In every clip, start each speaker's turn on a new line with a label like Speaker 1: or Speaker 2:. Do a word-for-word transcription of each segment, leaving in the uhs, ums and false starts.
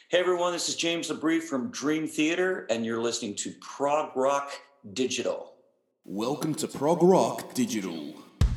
Speaker 1: Hey everyone, this is James Labrie from Dream Theater, and you're listening to Prog Rock Digital.
Speaker 2: Welcome to Prog Rock Digital.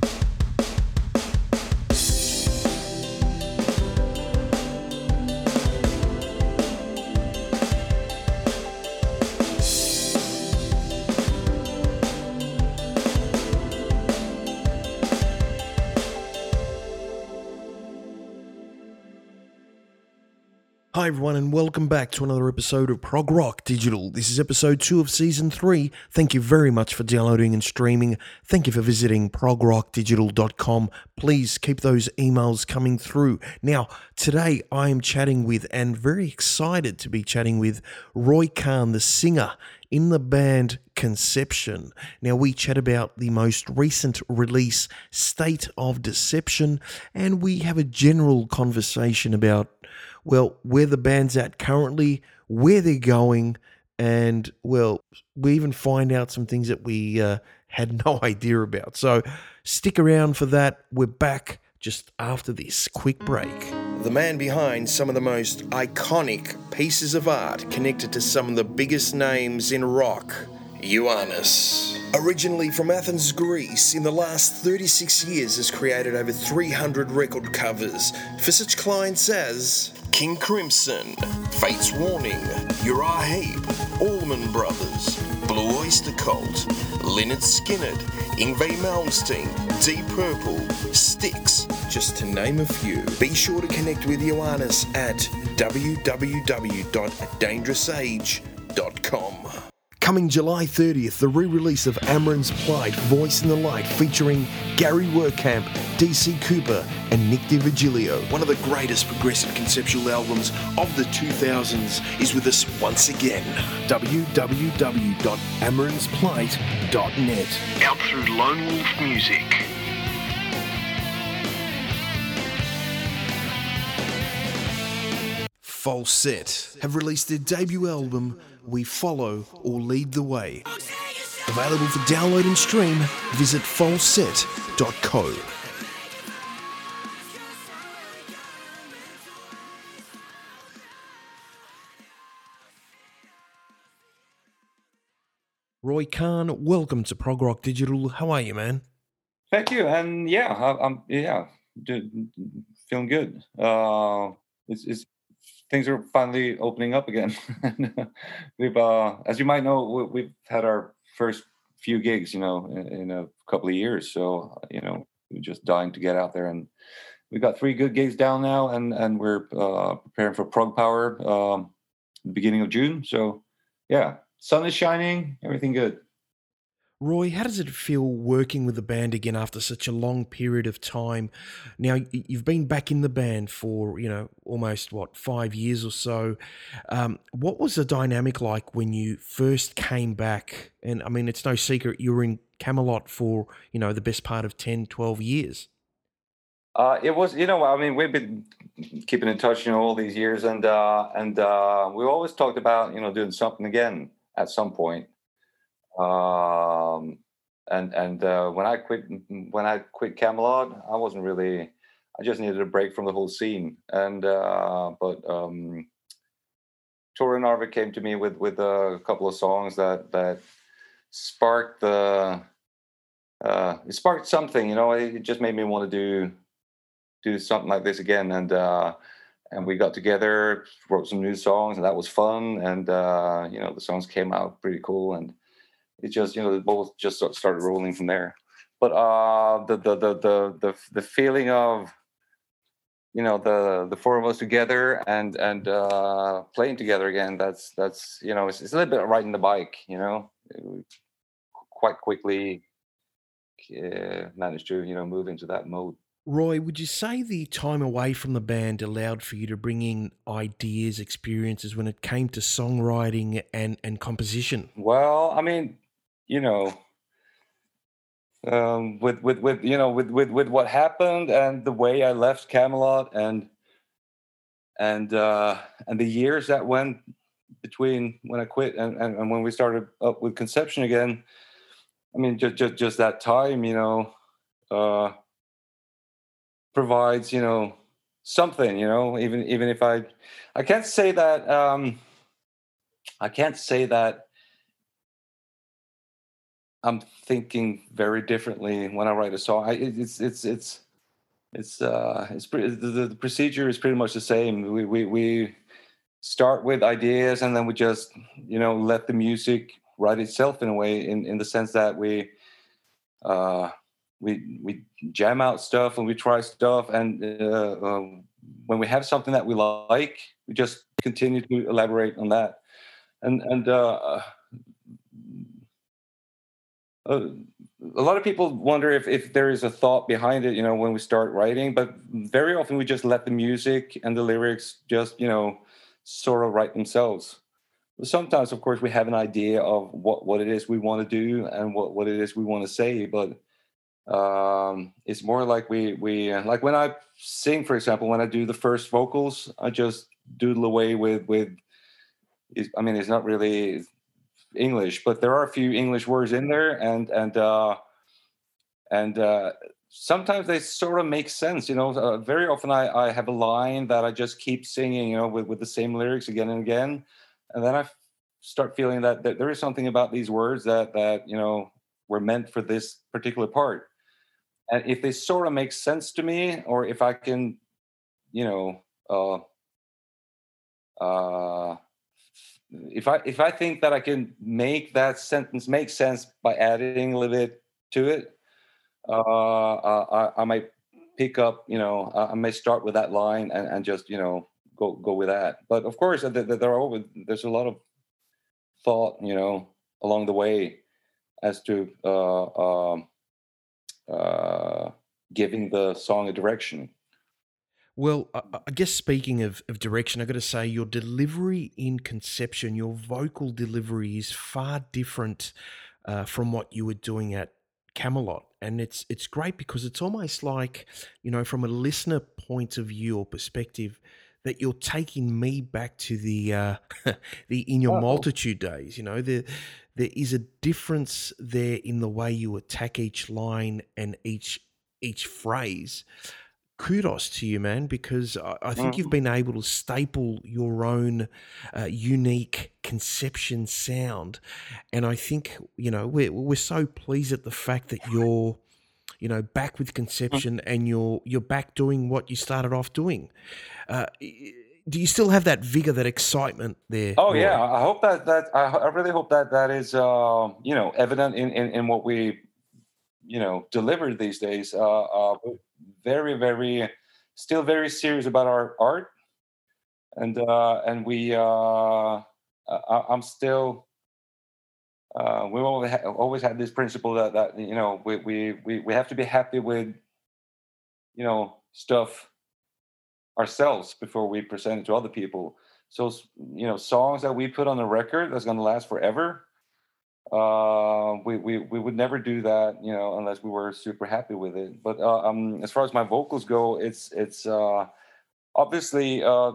Speaker 3: Hi everyone and welcome back to another episode of Prog Rock Digital. This is episode two of season three. Thank you very much for downloading and streaming. Thank you for visiting prog rock digital dot com. Please keep those emails coming through. Now, today I am chatting with and very excited to be chatting with Roy Khan, the singer in the band Conception. Now, we chat about the most recent release, State of Deception, and we have a general conversation about, well, where the band's at currently, where they're going, and, well, we even find out some things that we uh, had no idea about. So stick around for that. We're back just after this quick break. The man behind some of the most iconic pieces of art connected to some of the biggest names in rock, Ioannis. Originally from Athens, Greece, in the last thirty-six years has created over three hundred record covers for such clients as King Crimson, Fate's Warning, Uriah Heep, Allman Brothers, Blue Oyster Cult, Lynyrd Skynyrd, Yngwie Malmsteen, Deep Purple, Styx, just to name a few. Be sure to connect with Ioannis at w w w dot dangerous age dot com. Coming July thirtieth, the re-release of Amaran's Plight, Voice in the Light, featuring Gary Werkamp, D C Cooper, and Nick DiVigilio. One of the greatest progressive conceptual albums of the two thousands is with us once again. w w w dot amarans plight dot net. Out through Lone Wolf Music. Falsett have released their debut album, We Follow or Lead the Way. Available for download and stream, visit falsett dot co. Roy Khan, welcome to Prog Rock Digital. How are you, man?
Speaker 4: Thank you, and yeah, I, I'm yeah, d- feeling good. Uh, it's, it's things are finally opening up again. we've, uh, as you might know, we, we've had our first few gigs, you know, in, in a couple of years. So you know, we're just dying to get out there, and we got three good gigs down now, and and we're uh, preparing for Prog Power, um, beginning of June. So yeah, sun is shining, everything good.
Speaker 3: Roy, how does it feel working with the band again after such a long period of time? Now, y- you've been back in the band for, you know, almost, what, five years or so. Um, what was the dynamic like when you first came back? And, I mean, it's no secret you were in Camelot for, you know, the best part of ten, twelve years.
Speaker 4: Uh, it was, you know, I mean, we've been keeping in touch, you know, all these years, and uh, and uh, we always talked about, you know, doing something again at some point. Um, and and uh, when I quit, when I quit Camelot, I wasn't really, I just needed a break from the whole scene. And uh, but um, Tora Narvik came to me with with a couple of songs that that sparked the, uh, it sparked something, you know. It just made me want to do do something like this again. And uh, and we got together, wrote some new songs, and that was fun. And uh, you know, the songs came out pretty cool, and it just, you know, the balls just sort of started rolling from there. But uh, the, the the the the the feeling of, you know, the the four of us together and and uh, playing together again. That's that's you know, it's, it's a little bit of riding the bike. You know, we quite quickly uh, managed to, you know, move into that mode.
Speaker 3: Roy, would you say the time away from the band allowed for you to bring in ideas, experiences when it came to songwriting and, and composition?
Speaker 4: Well, I mean, you know, um, with with with you know, with with with what happened and the way I left Camelot, and and uh, and the years that went between when I quit and, and, and when we started up with Conception again. I mean, just just just that time, you know, uh, provides, you know, something, you know. Even even if I, I can't say that. Um, I can't say that I'm thinking very differently when I write a song. I, it- it's it's it's it's uh it's pretty. The, the the procedure is pretty much the same. We we we start with ideas, and then we just, you know, let the music write itself in a way, in in the sense that we uh we we jam out stuff and we try stuff, and uh, um, when we have something that we like, we just continue to elaborate on that. And and uh uh, a lot of people wonder if, if there is a thought behind it, you know, when we start writing, but very often we just let the music and the lyrics just, you know, sort of write themselves. Sometimes, of course, we have an idea of what, what it is we want to do and what, what it is we want to say, but um, it's more like we, we uh, like when I sing, for example, when I do the first vocals, I just doodle away with, with, I mean, it's not really English, but there are a few English words in there, and and uh, and uh, sometimes they sort of make sense. You know, uh, very often I, I have a line that I just keep singing, you know, with, with the same lyrics again and again, and then I f- start feeling that, that there is something about these words that that you know were meant for this particular part, and if they sort of make sense to me, or if I can, you know. Uh, uh, if I if I think that I can make that sentence make sense by adding a little bit to it, uh, uh, I, I might pick up. You know, I, I may start with that line, and, and just, you know, go go with that. But of course, there, there are always there's a lot of thought, you know, along the way as to uh, um uh, giving the song a direction.
Speaker 3: Well, I, I guess speaking of, of direction, I got to say your delivery in Conception, your vocal delivery is far different uh, from what you were doing at Camelot, and it's it's great because it's almost like, you know, from a listener point of view or perspective, that you're taking me back to the uh, the In Your
Speaker 4: Oh,
Speaker 3: Multitude days. You know, there there is a difference there in the way you attack each line and each each phrase. Kudos to you, man, because I I think you've
Speaker 4: mhm.
Speaker 3: been able to staple your own uh, unique Conception sound. And I think, you know, we're, we're so pleased at the fact that you're, you know, back with Conception and you're, you're back doing what you started off doing. Uh, do you still have that vigor, that excitement there,
Speaker 4: Oh yeah,
Speaker 3: Roy?
Speaker 4: I hope that that I, I really hope that that is uh, you know, evident in, in in what we, you know, deliver these days. Uh, uh, we're very very still very serious about our art, and uh, and we uh, I, I'm still. Uh, we've always, ha- always had this principle that, that you know, we, we, we, we have to be happy with, you know, stuff ourselves before we present it to other people. So s- you know, songs that we put on the record that's going to last forever, uh we, we we would never do that, you know, unless we were super happy with it. But uh, um as far as my vocals go, it's it's uh obviously uh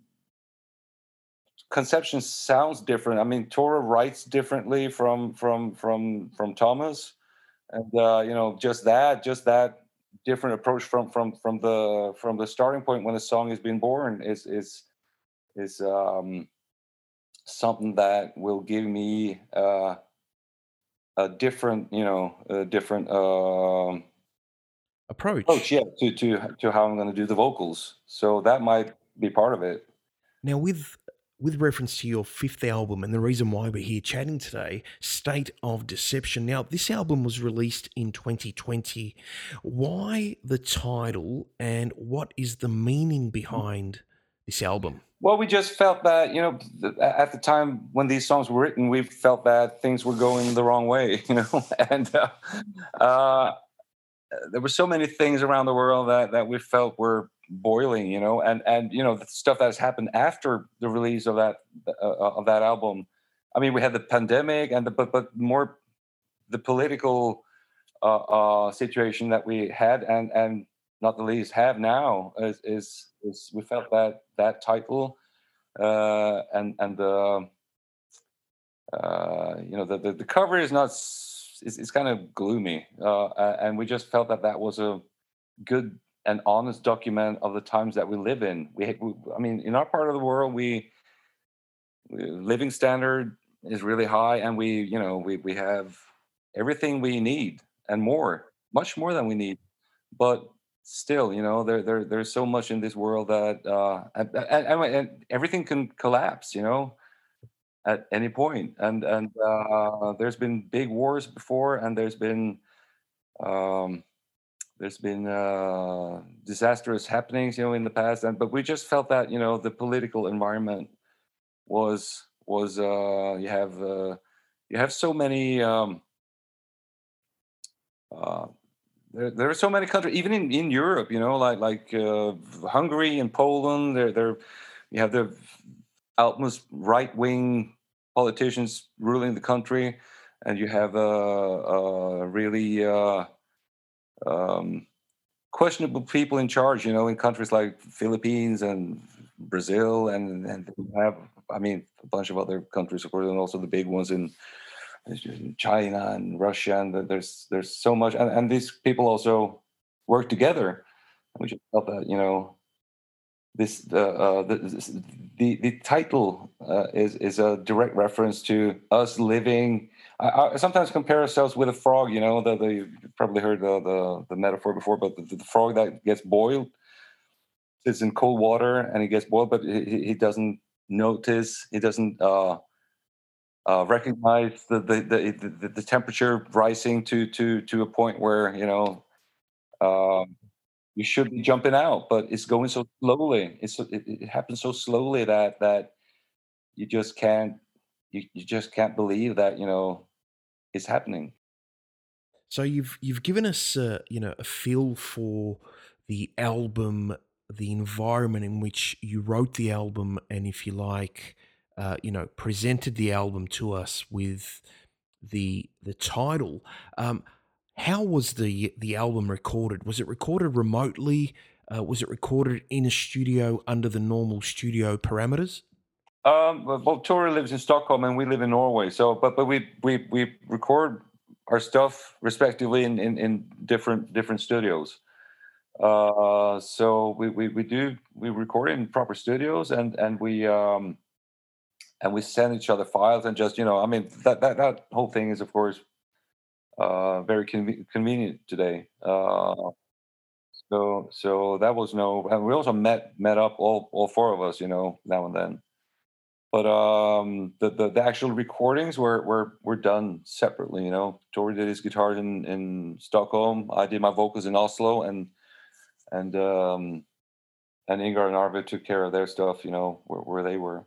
Speaker 4: Conception sounds different. I mean, Tora writes differently from from from from Thomas, and uh you know, just that just that different approach from from from the from the starting point when a song is being born is is is um something that will give me uh a different, you know, a different um approach,
Speaker 3: Approach.
Speaker 4: yeah, to to to how I'm going to do the vocals. So that might be part of it.
Speaker 3: Now, with with reference to your fifth album and the reason why we're here chatting today, State of Deception. Now, this album was released in twenty twenty. Why the title and what is the meaning behind this album?
Speaker 4: Well, we just felt that, you know, th- at the time when these songs were written, we felt that things were going the wrong way, you know, and uh, uh, there were so many things around the world that that we felt were boiling, you know, and and you know, the stuff that has happened after the release of that uh, uh, of that album. I mean, we had the pandemic and the but but more the political uh, uh, situation that we had, and and not the least have now, is is, is we felt that that title uh, and and the uh, you know, the, the the cover is not s- it's, it's kind of gloomy, uh, a- and we just felt that that was a good an honest document of the times that we live in. We, we I mean, in our part of the world, we, we living standard is really high, and we, you know, we we have everything we need and more, much more than we need. But still, you know, there there there's so much in this world that uh, and, and, and and everything can collapse, you know, at any point. And and uh, there's been big wars before, and there's been um, there's been uh, disastrous happenings, you know, in the past. And but we just felt that, you know, the political environment was was uh, you have uh, you have so many. Um, uh, There, there are so many countries, even in, in Europe, you know, like like uh, Hungary and Poland. There, there, you have the utmost right wing politicians ruling the country, and you have uh, uh, really uh, um, questionable people in charge. You know, in countries like Philippines and Brazil, and and you have, I mean, a bunch of other countries, of course, and also the big ones in China and Russia, and there's there's so much, and, and these people also work together. We just felt that, you know, this uh, uh, the, this, the the title uh, is is a direct reference to us living. I, I sometimes compare ourselves with a frog. You know, the, the you've probably heard the, the the metaphor before, but the, the frog that gets boiled is in cold water and he gets boiled, but he, he doesn't notice. He doesn't. Uh, uh, recognize the the, the the the temperature rising to to to a point where, you know, um, you should be jumping out, but it's going so slowly. It's so- it, it happens so slowly that that you just can't you, you just can't believe that, you know, it's happening.
Speaker 3: So you've you've given us, uh, you know, a feel for the album, the environment in which you wrote the album, and if you like, uh, you know, presented the album to us with the the title. Um, how was the the album recorded? Was it recorded remotely? Uh, was it recorded in a studio under the normal studio parameters?
Speaker 4: Um, well, well, Tori lives in Stockholm and we live in Norway. So, but but we we we record our stuff respectively in in, in different different studios. Uh, so we, we we do we record in proper studios, and and we um and we send each other files, and just, you know, I mean, that that that whole thing is, of course, uh very conve- convenient today. Uh, so so that was no, and we also met met up, all all four of us, you know, now and then. But um, the, the the actual recordings were were were done separately. You know, Tori did his guitars in in Stockholm. I did my vocals in Oslo, and and um, and Ingar and Arvid took care of their stuff. You know, where, where they were.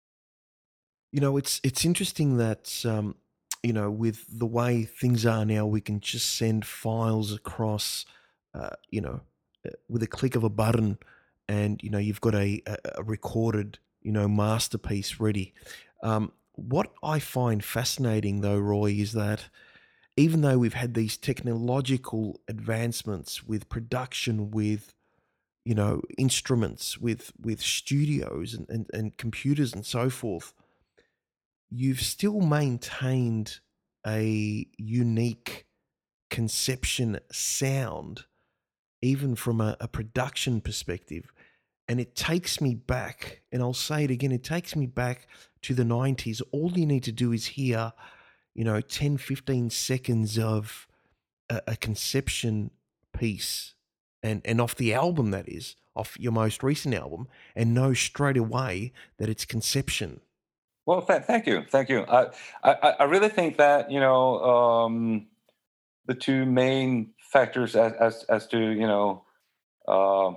Speaker 3: You know, it's it's interesting that um, you know, with the way things are now, we can just send files across, uh, you know, uh, with a click of a button, and you know, you've got a, a, a recorded, you know, masterpiece ready. Um, what I find fascinating, though, Roy, is that even though we've had these technological advancements with production, with you know, instruments, with with studios and, and, and computers and so forth, you've still maintained a unique conception sound, even from a, a production perspective. And it takes me back, and I'll say it again, it takes me back to the nineties. All you need to do is hear, you know, ten, fifteen seconds of a, a conception piece, and, and off the album, that is, off your most recent album, and know straight away that it's conception.
Speaker 4: Well, th- thank you, thank you. I, I I really think that, you know, um, the two main factors as as as to, you know, uh,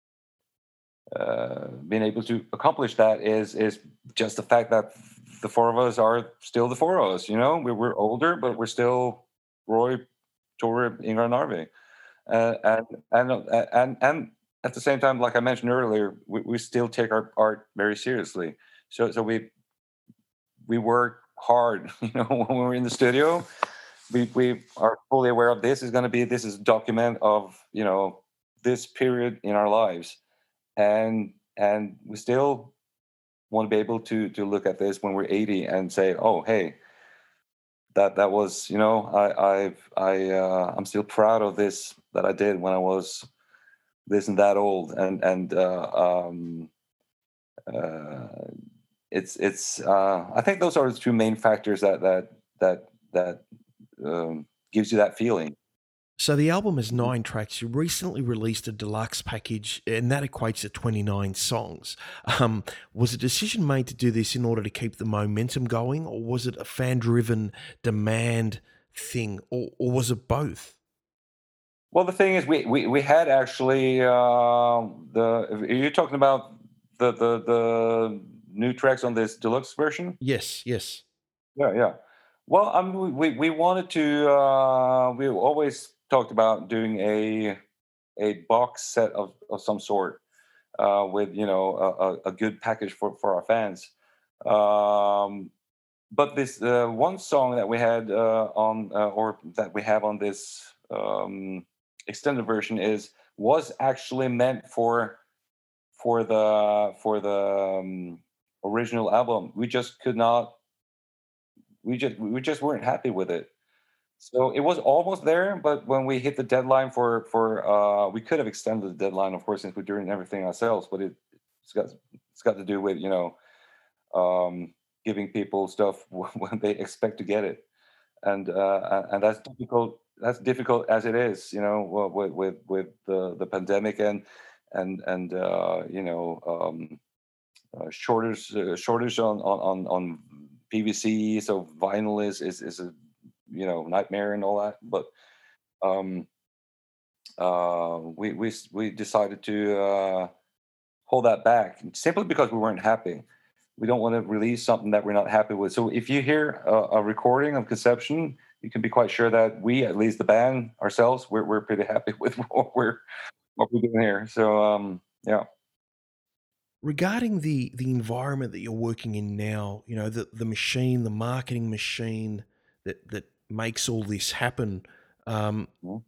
Speaker 4: uh, being able to accomplish that is is just the fact that the four of us are still the four of us. You know, we, we're older, but we're still Roy, Tore, Ingvar, and Arve. Uh, and and uh, and and at the same time, like I mentioned earlier, we, we still take our art very seriously. So so we we work hard. You know, when we're in the studio, we we are fully aware of this is going to be this is a document of, you know, this period in our lives, and and we still want to be able to to look at this when we're eighty and say, oh, hey, that that was, you know, I I've I uh, I'm still proud of this that I did when I was isn't that old, and and uh, um, uh, it's it's. Uh, I think those are the two main factors that that that that um, gives you that feeling.
Speaker 3: So the album has
Speaker 4: Mhm.
Speaker 3: nine tracks. You recently released a deluxe package, and that equates to twenty-nine songs. Um, was a decision made to do this in order to keep the momentum going, or was it a fan-driven demand thing, or, or was it both?
Speaker 4: Well, the thing is, we we, we had actually uh, the. You're talking about the the the new tracks on this deluxe version.
Speaker 3: Yes, yes.
Speaker 4: Yeah, yeah. Well, I mean, we we wanted to. Uh, we always talked about doing a a box set of, of some sort, uh, with you know a, a a good package for for our fans. Um, but this uh, one song that we had uh, on uh, or that we have on this um, extended version is was actually meant for for the for the um, original album. We just could not. We just we just weren't happy with it. So it was almost there, but when we hit the deadline for for uh, we could have extended the deadline, of course, since we're doing everything ourselves. But it, it's got it's got to do with you know um, giving people stuff when they expect to get it, and uh, and that's difficult. That's difficult as it is, you know, well, with with with the the pandemic and and and uh, you know um, uh, shortage uh, shortage on on on on P V C. So vinyl is is is a you know nightmare and all that. But um, uh, we we s- we decided to uh, hold that back simply because we weren't happy. We don't want to release something that we're not happy with. So if you hear a, a recording of Conception, you can be quite sure that we, at least the band ourselves, we're we're pretty happy with what we're what we're doing here. So um, yeah.
Speaker 3: Regarding the the environment that you're working in now, you know, the the machine, the marketing machine that that makes all this happen, um,
Speaker 4: Mhm.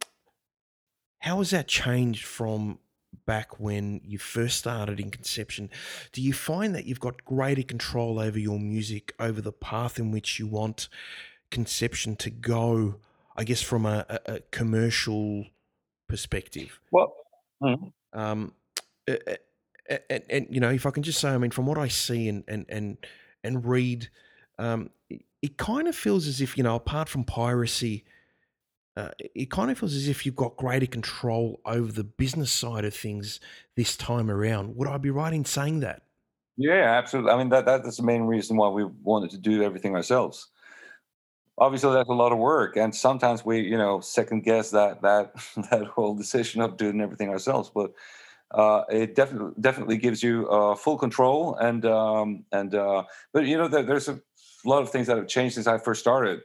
Speaker 3: how has that changed from back when you first started in Conception? Do you find that you've got greater control over your music, over the path in which you want Conception to go, I guess, from a, a, a commercial perspective?
Speaker 4: Well, mhm.
Speaker 3: Um, a- a- and, and you know, if I can just say, I mean, from what I see and and and and read, um, it, it kind of feels as if, you know, apart from piracy, uh, it kind of feels as if you've got greater control over the business side of things this time around. Would I be right in saying that?
Speaker 4: Yeah, absolutely. I mean that that's the main reason why we wanted to do everything ourselves. Obviously, that's a lot of work, and sometimes we, you know, second guess that that that whole decision of doing everything ourselves. But uh, it definitely definitely gives you uh, full control, and um, and uh, but you know, there, there's a lot of things that have changed since I first started,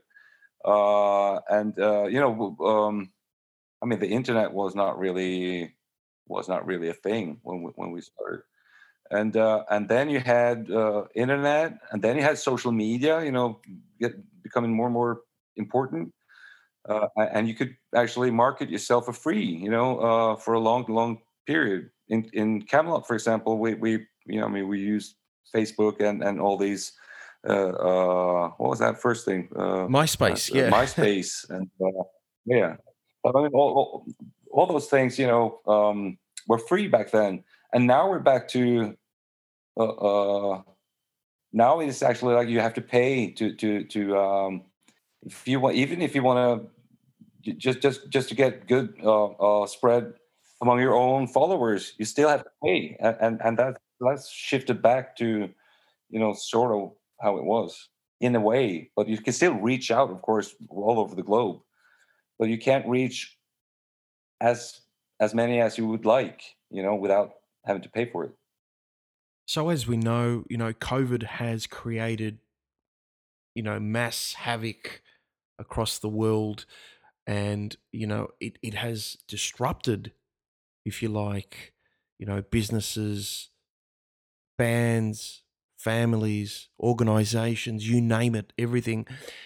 Speaker 4: uh, and uh, you know, um, I mean, the internet was not really was not really a thing when we, when we started. And uh, and then you had uh, internet, and then you had social media. You know, get, becoming more and more important, uh, a- and you could actually market yourself for free. You know, uh, for a long, long period. In in Camelot, for example, we we you know, I mean, we used Facebook and and all these. Uh, uh, what was that first thing? Uh, uh,
Speaker 3: MySpace, yeah.
Speaker 4: MySpace, and uh, yeah, but I mean, all, all, all those things, you know, um, were free back then, and now we're back to uh, uh, now it's actually like you have to pay to to to um, if you want, even if you want to just just just to get good uh, uh, spread among your own followers, you still have to pay, and and, and that that's shifted back to you know sort of how it was in a way, but you can still reach out, of course, all over the globe, but you can't reach as as many as you would like, you know, without having to pay for it.
Speaker 3: So as we know, you know, COVID has created, you know, mass havoc across the world, and you know, it it has disrupted, if you like, you know, businesses, bands, families, organizations, you name it, everything.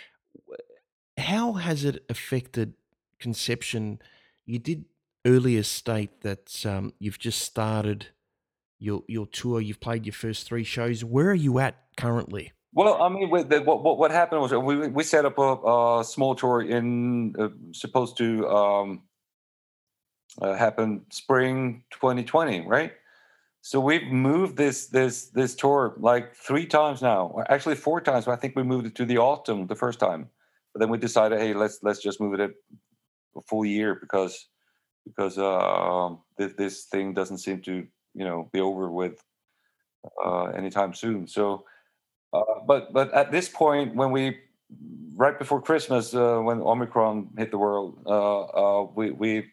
Speaker 3: How has it affected Conception? You did earlier state that um, you've just started your your tour. You've played your first three shows. Where are you at currently?
Speaker 4: Well, I mean, with the, what, what what happened was we we set up a, a small tour in uh, supposed to um, uh, happened spring twenty twenty, right? So we've moved this this this tour like three times now, or actually four times. I think we moved it to the autumn the first time, but then we decided, hey, let's let's just move it a full year because because uh, this this thing doesn't seem to you know be over with uh, anytime soon. So, uh, but but at this point, when we right before Christmas, uh, when Omicron hit the world, uh, uh, we we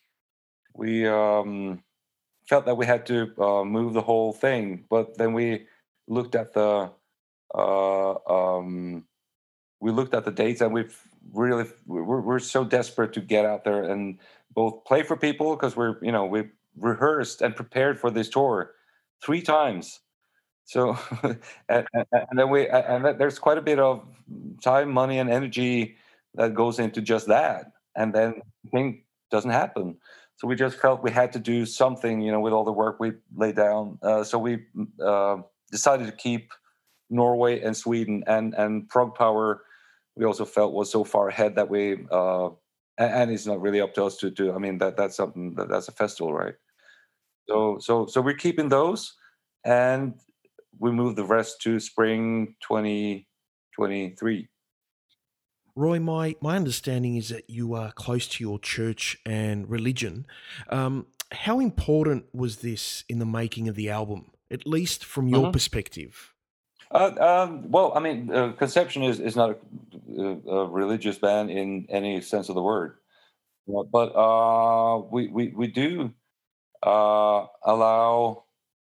Speaker 4: we um, felt that we had to uh, move the whole thing. But then we looked at the uh, um, we looked at the dates, and we've really we're, we're so desperate to get out there and both play for people because we're you know we rehearsed and prepared for this tour three times. So and, and, and then we and that- there's quite a bit of time, money, and energy that goes into just that, and then the thing doesn't happen. So we just felt we had to do something, you know, with all the work we laid down. Uh, so we mm, uh, decided to keep Norway and Sweden, and and Prog Power. We also felt was so far ahead that we uh, and, and it's not really up to us to do. I mean that that's something that that's a festival, right? So so so we're keeping those, and we moved the rest to spring twenty twenty-three.
Speaker 3: Roy, my, my understanding is that you are close to your church and religion. Um, how important was this in the making of the album, at least from your
Speaker 4: Mhm.
Speaker 3: perspective?
Speaker 4: Uh, um, well, I mean, uh, Conception is, is not a, a, a religious band in any sense of the word. Uh, but uh, we, we, we do uh, allow,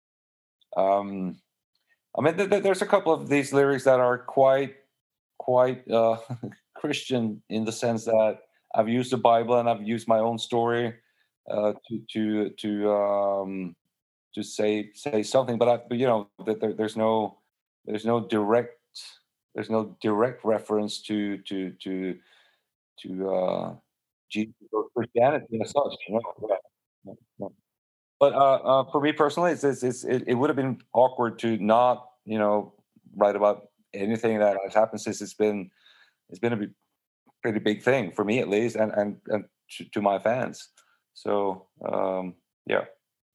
Speaker 4: um, I mean, th- th- there's a couple of these lyrics that are quite, quite uh, Christian in the sense that I've used the Bible and I've used my own story uh, to, to, to, um, to say say something, but I, but you know that there, there's no there's no direct there's no direct reference to to to to uh, Jesus or Christianity as such. You know? Yeah. Yeah, yeah. But uh, uh, for me personally, it's, it's, it's it, it would have been awkward to not you know write about anything that has happened since it's been it's been a b- pretty big thing for me at least, and and, and to, to my fans. So um, yeah.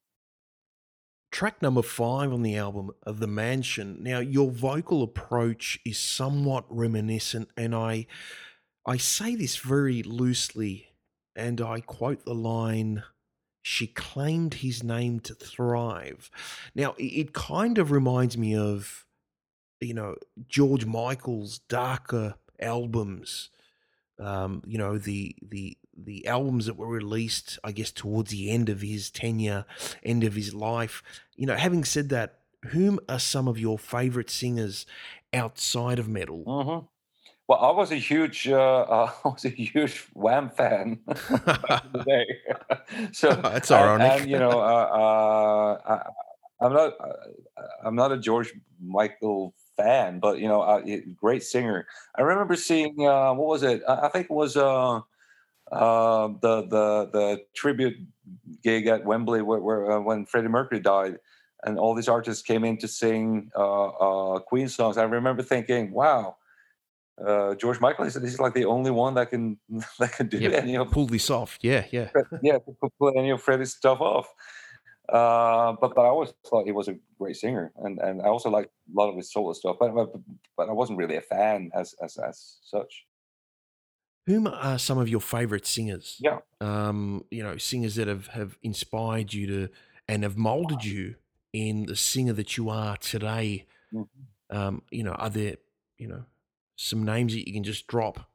Speaker 3: Track number five on the album, of The Mansion. Now, your vocal approach is somewhat reminiscent, and I I say this very loosely, and I quote the line, "She claimed his name to thrive." Now, it, it kind of reminds me of, you know, George Michael's darker albums. Um, you know, the the the albums that were released, I guess, towards the end of his tenure, end of his life. You know, having said that, whom are some of your favorite singers outside of metal?
Speaker 4: hmm Well, I was a huge, uh, uh, I was a huge Wham fan back in the day. So,
Speaker 3: That's
Speaker 4: and,
Speaker 3: ironic.
Speaker 4: and you know, uh, uh, I, I'm not, uh, I'm not a George Michael fan, but you know, uh, he- great singer. I remember seeing, uh, what was it? I I think it was uh, uh, the the the tribute gig at Wembley where, where uh, when Freddie Mercury died. And all these artists came in to sing uh, uh, Queen songs. I remember thinking, "Wow, uh, George Michael is he's like the only one that can that can do
Speaker 3: Yep.
Speaker 4: any of
Speaker 3: Pull this off. Yeah, yeah.
Speaker 4: Fred- yeah to pu- pull any of Freddie's stuff off. Uh, but but I always thought he was a great singer, and and I also liked a lot of his solo stuff. But but, but I wasn't really a fan as as as such.
Speaker 3: Whom are some of your favorite singers?
Speaker 4: Yeah.
Speaker 3: Um, you know, singers that have, have inspired you to and have molded you in the singer that you are today.
Speaker 4: Mhm.
Speaker 3: Um, you know, are there, you know, some names that you can just drop?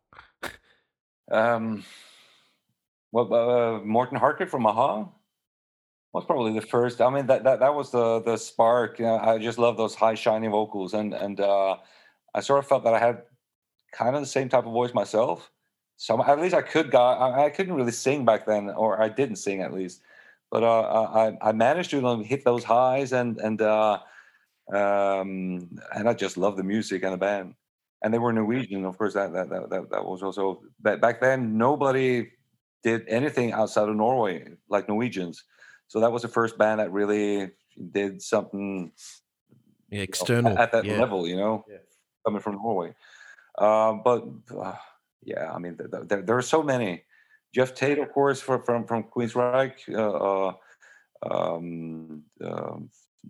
Speaker 4: Um, well, uh, Morton Harkett from Aha was probably the first. I mean, that that, that was the the spark. You know, I just love those high shiny vocals, and and uh, I sort of felt that I had kind of the same type of voice myself. So at least I could go. I, I couldn't really sing back then, or I didn't sing at least. But uh, I I managed to um, hit those highs, and and uh, um, and I just love the music and the band. And they were Norwegian, of course. That that that that, that was also back back then. Nobody did anything outside of Norway like Norwegians. So that was the first band that really did something
Speaker 3: Yeah,
Speaker 4: you know, at,
Speaker 3: external.
Speaker 4: at that
Speaker 3: Yeah.
Speaker 4: level. You know,
Speaker 3: Yeah.
Speaker 4: coming from Norway. Um, but uh, yeah, I mean, th- th- there, there are so many. Jeff Tate, of course, from from from Queensryche. Uh, uh, um, um,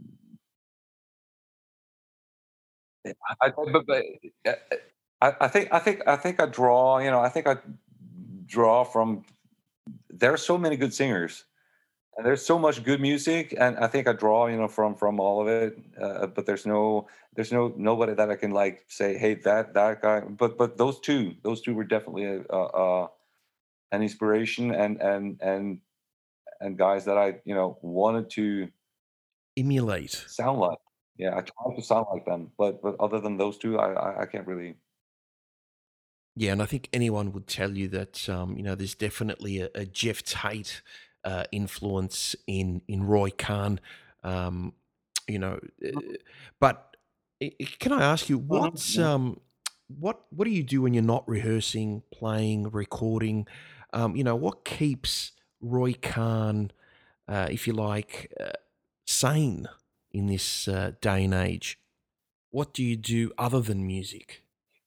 Speaker 4: I, I, but, but, uh, I, I think I think I think I draw. You know, I think I draw from. There are so many good singers, and there's so much good music, and I think I draw. You know, from from all of it. Uh, but there's no there's no nobody that I can like say, hey, that that guy. But but those two, those two were definitely a, a, an inspiration, and and and and guys that I you know wanted to
Speaker 3: Emulate.
Speaker 4: sound like. Yeah, I tried to sound like them, but but other than those two, I I, I can't really.
Speaker 3: Yeah, and I think anyone would tell you that um, you know there's definitely a, a Jeff Tate uh, influence in in Roy Khan. Um, you know, uh, but i- i- can I ask you what's
Speaker 4: Mhm.
Speaker 3: um, what what do you do when you're not rehearsing, playing, recording? Um, you know, what keeps Roy Khan, uh, if you like, uh, sane in this uh, day and age? What do you do other than music?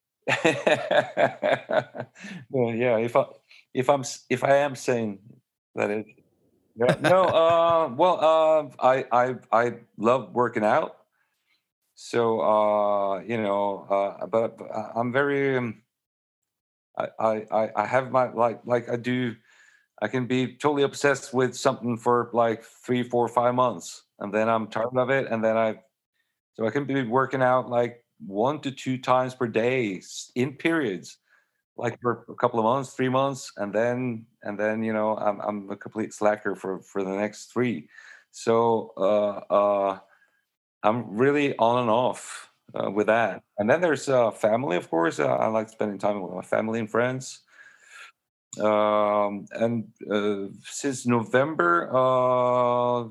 Speaker 4: Well, yeah, if I if I'm s- if I am saying that is yeah no uh well uh I I I love working out, so uh you know uh but but I- I'm very um, I I I I have my like like I do I can be totally obsessed with something for like three four five months, and then I'm tired of it, and then I so I can be working out like one to two times per day s- in periods like for a couple of months, three months, and then and then you know I'm I'm a complete slacker for for the next three. So uh, uh, I'm really on and off uh, with that. And then there's uh, family, of course. Uh, I like spending time with my family and friends. Um, and uh, since November uh,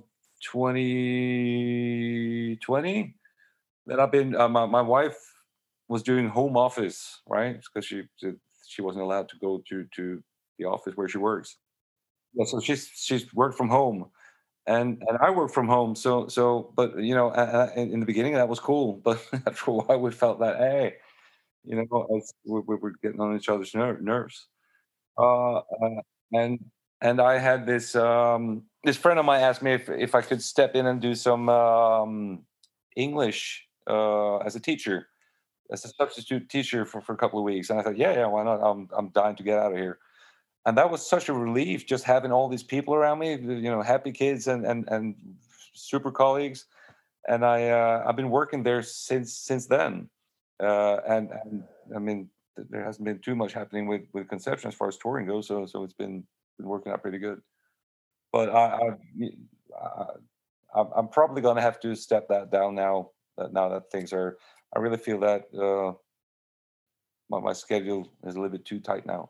Speaker 4: twenty twenty, that I've been uh, my my wife was doing home office, right? Because she she wasn't allowed to go to to the office where she works. Yeah, so she's she's worked from home, and and I work from home. So so, but you know, uh, uh, in, in the beginning that was cool, but after a while we felt that hey, you know, it's, we, we were getting on each other's ner- nerves. Uh, uh, and and I had this um this friend of mine asked me if if I could step in and do some um English uh as a teacher, as a substitute teacher for, for a couple of weeks. And I thought, yeah, yeah, why not? I'm I'm dying to get out of here. And that was such a relief just having all these people around me, you know, happy kids and and and super colleagues. And I uh, I've been working there since since then. Uh, and and I mean, th- there hasn't been too much happening with with Conception as far as touring goes. So so it's been been working out pretty good. But I, I, I I'm I'm probably going to have to step that down now. That now that things are, I really feel that. Uh, my, my schedule is a little bit too tight now.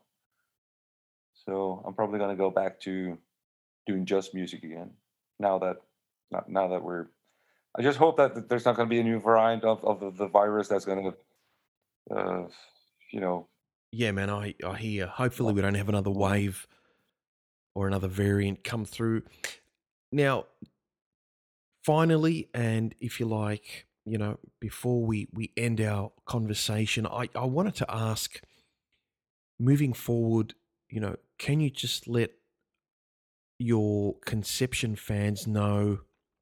Speaker 4: So I'm probably going to go back to doing just music again. Now that now now that we're, I just hope that th- there's not going to be a new variant of, of the, the virus that's going to, uh, you know.
Speaker 3: Yeah, man, I I hear. Hopefully,
Speaker 4: Like,
Speaker 3: we don't have another
Speaker 4: mm,
Speaker 3: wave or another variant come through. Now, finally, and if you like, you know, before we we end our conversation, I I wanted to ask, moving forward, you know, can you just let your Conception fans know,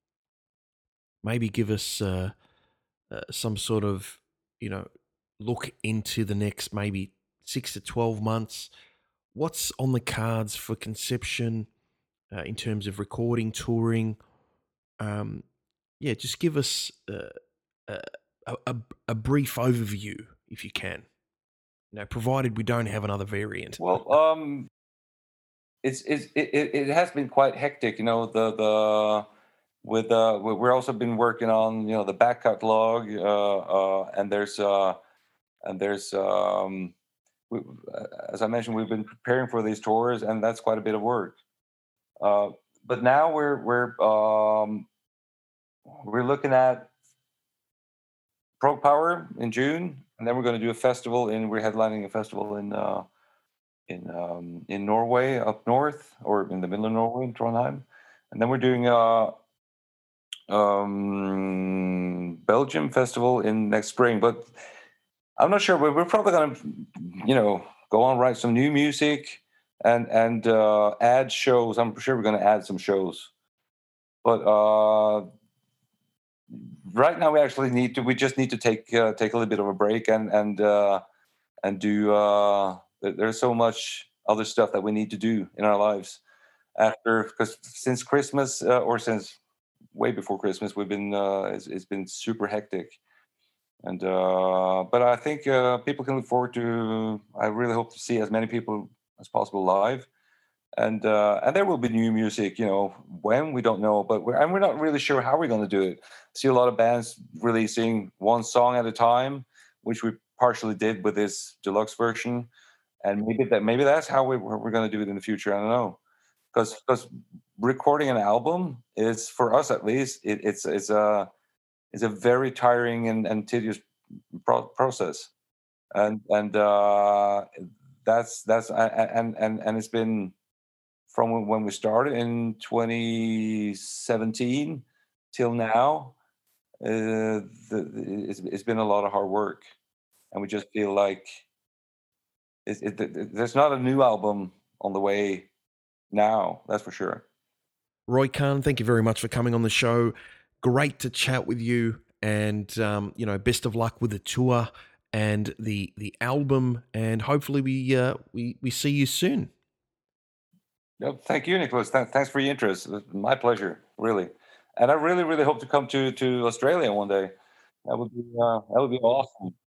Speaker 3: maybe give us uh, uh, some sort of, you know, look into the next maybe six to twelve months. What's on the cards for Conception uh, in terms of recording, touring? Um, yeah, just give us uh, a, a, a a brief overview if you can. You know, provided we don't have another variant.
Speaker 4: well, um, it's, it's it, it it has been quite hectic, you know. The the with uh we- we're also been working on you know the back catalog, uh, uh, and there's uh and there's um we, uh, as I mentioned, we've been preparing for these tours, and that's quite a bit of work. Uh, but now we're we're um, we're looking at Pro Power in June, and then we're going to do a festival in. We're headlining a festival in uh, in um, in Norway up north, or in the middle of Norway, in Trondheim, and then we're doing a um, Belgium festival in next spring. But I'm not sure. We're, we're probably going to, you know, go on write some new music, and and uh, add shows. I'm sure we're going to add some shows, but uh, right now we actually need to. We just need to take uh, take a little bit of a break and and uh, and do. Uh, there- there's so much other stuff that we need to do in our lives after, because since Christmas uh, or since way before Christmas, we've been uh, it's, it's been super hectic. And uh, but I think uh, people can look forward to. I really hope to see as many people as possible live, and uh, and there will be new music. You know, when we don't know, but we're and we're not really sure how we're going to do it. See a lot of bands releasing one song at a time, which we partially did with this deluxe version, and maybe that maybe that's how we, we're going to do it in the future. I don't know, because because recording an album is, for us at least, it, it's it's a it's a very tiring and, and tedious pro- process, and and uh, that's that's a- a- and and and it's been from when when we started in twenty seventeen till now. Uh, the, the- it's, it's been a lot of hard work, and we just feel like it, it, it- there's not a new album on the way now. That's for sure.
Speaker 3: Roy Khan, thank you very much for coming on the show. Great to chat with you, and um, you know, best of luck with the tour and the the album, and hopefully we uh, we we see you soon.
Speaker 4: No, thank you, Nicholas. Th- thanks for your interest. It was my pleasure, really. And I really, really hope to come to to Australia one day. That would be uh, that would be awesome.